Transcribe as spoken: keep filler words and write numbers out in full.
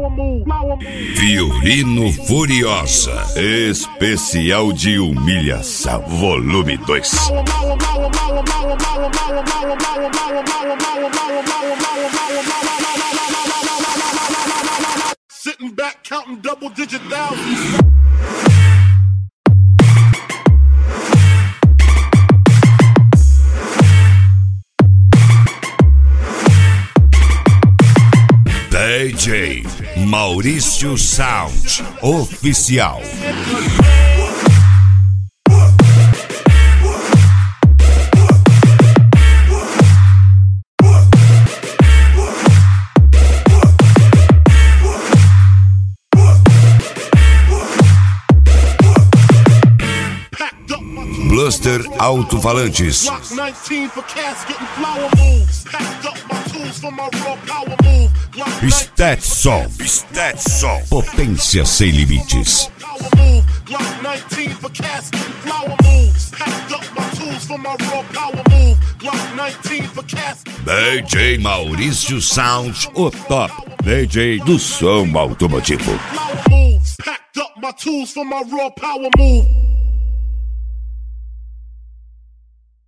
Violino Furiosa, especial de humilhação, volume dois. Sitting back counting double digit thousands. D J Maurício Sound Oficial. Bluster Alto-Falantes. Stetson, Stetson, potência sem limites. D J Maurício Sound, o top D J do som automotivo. Packed up my tools for my raw power move.